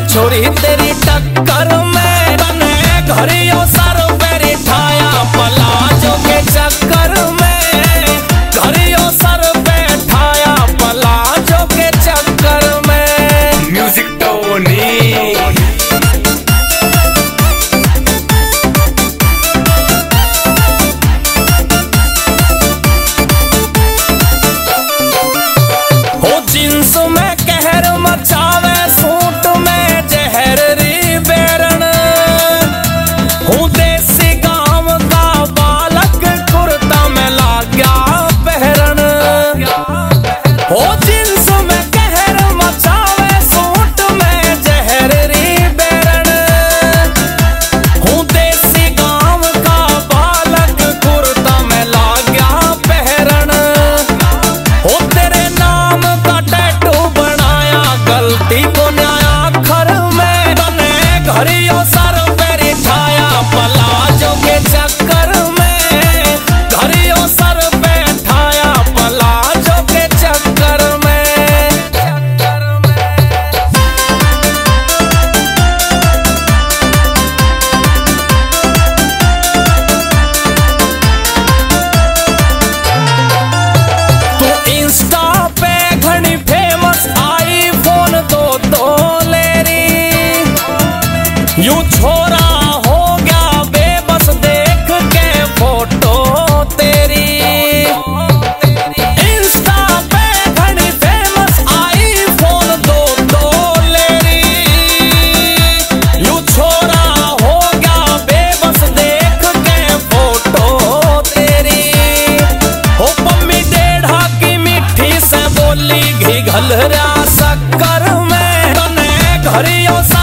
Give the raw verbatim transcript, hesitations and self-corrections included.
छोरी तेरी टक्कर में तने घरियो सर पेरी ठाया पलाजो के चक्कर में घरियो सर पे ठाया पलाजो के चक्कर में। म्यूजिक टोनी जींस में कहर मचावे सूट में जहर री बेरन हूँ देसी गांव का बालक कुर्ता में लाग्या पहरन हो जींस में कहर मचावे सूट में जहर री बेरन हूँ देसी गांव का बालक कुर्ता में लाग्या पहरन हो तेरे नाम गलती को न्याय खर में तने घरियो सर पेरी ठाया पलाजो के चक्कर में घरियो सर पे ठाया पलाजो के चक्कर में। तू इंस्टा पे घनी फेमस आई दो तो लेरी यूं छोरा हो गया बेबस देख के फोटो तेरी इंस्टा पे घनी फेमस आई फोन दो तो लेरी यूं छोरा हो गया बेबस देख के फोटो तेरी हो पम्मी डेढ़ा की मिट्टी से बोली घी घल रहा शक्कर में तने घरियो